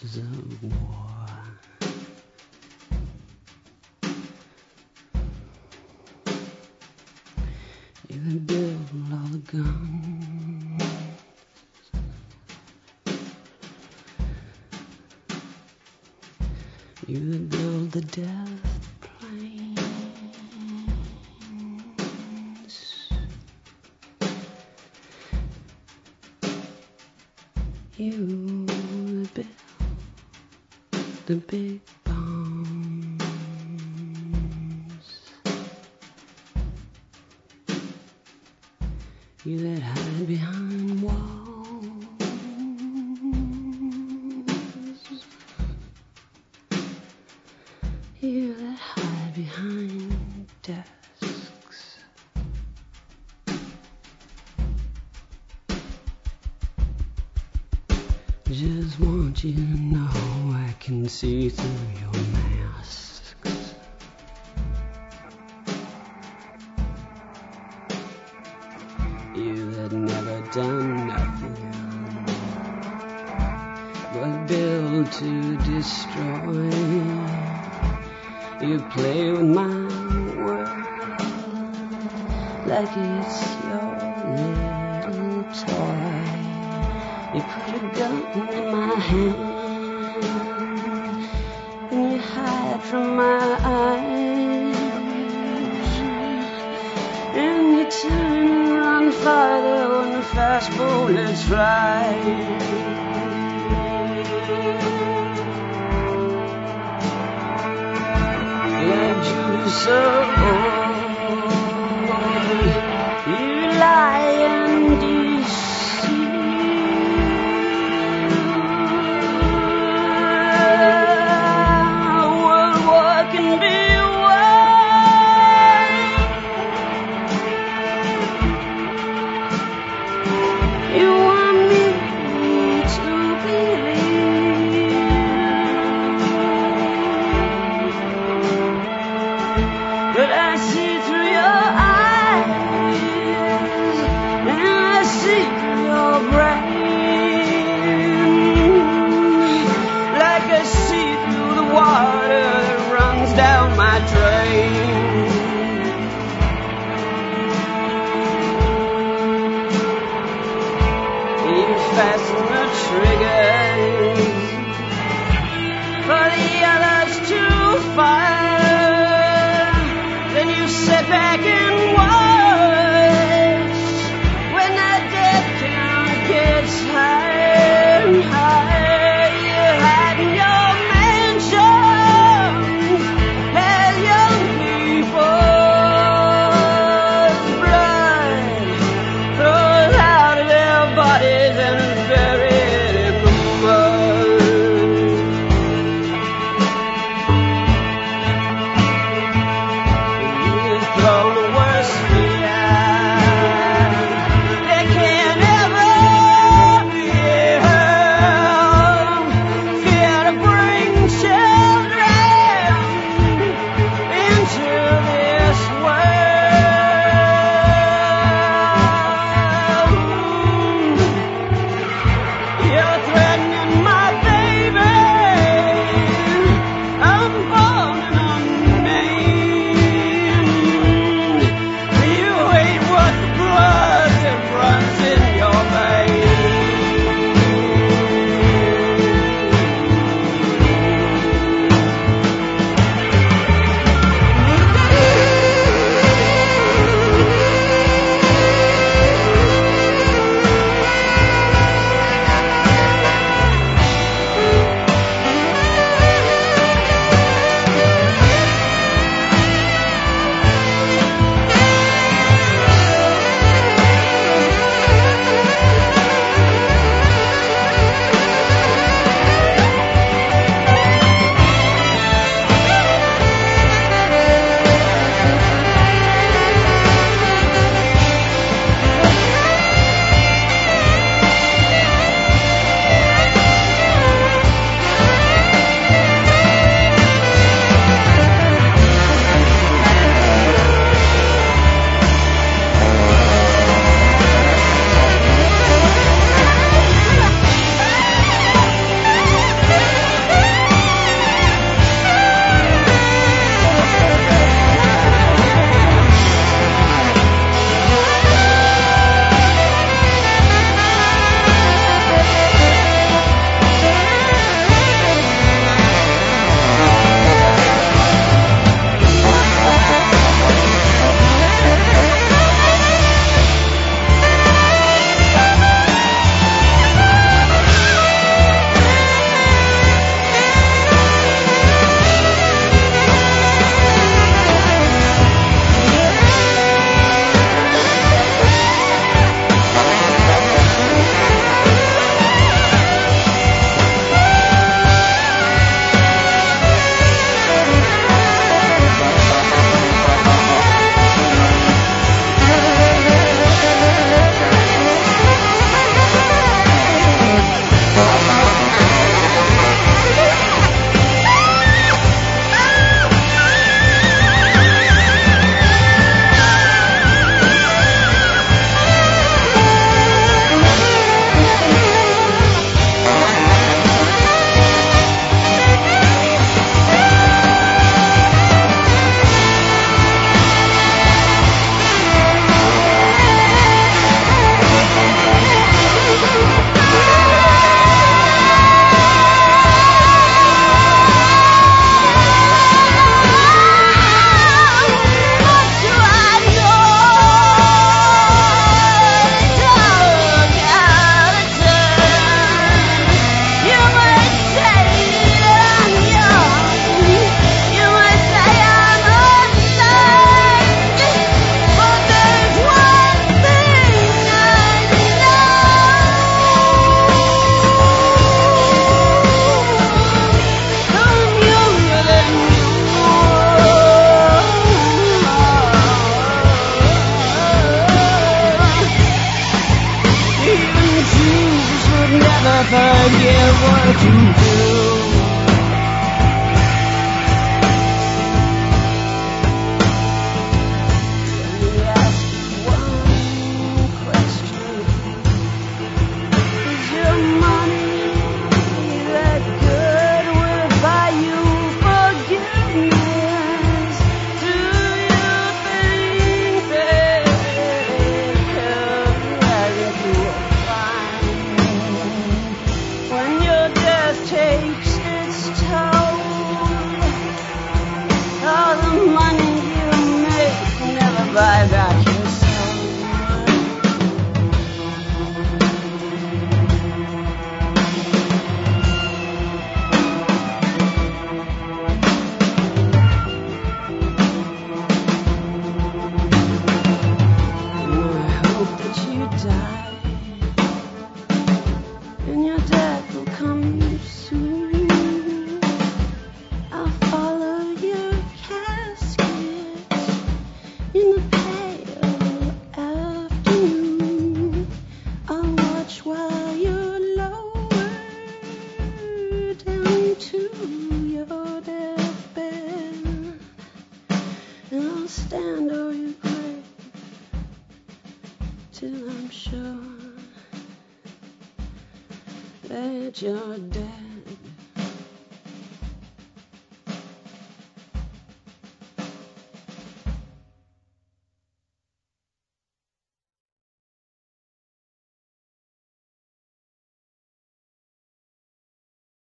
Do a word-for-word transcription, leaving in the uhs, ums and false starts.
horses of war. You that build all the guns, you that build the death planes, you that build the big bombs, you that hide behind walls, you that hide behind desks. Just want you to know I can see through your masks. You that never done nothing but build to destroy. You play with my world like it's your little toy. You put a gun in my hand and you hide from my eyes, and you turn and run farther when the fast bullets fly. Like Judas of old, you lie and deceive. World war can be won. You want me to believe, but I you do. Let me ask you one question. Is your money that good? Will it buy you forgiveness? Do you think that I think you will find when your death takes its toll? All the money you make can never buy back your soul. And I hope that you die, and your death will come soon. I'll follow your casket in the pale afternoon. I'll watch while you're lowered down to your deathbed, and I'll stand over your grave till I'm sure that you're dead.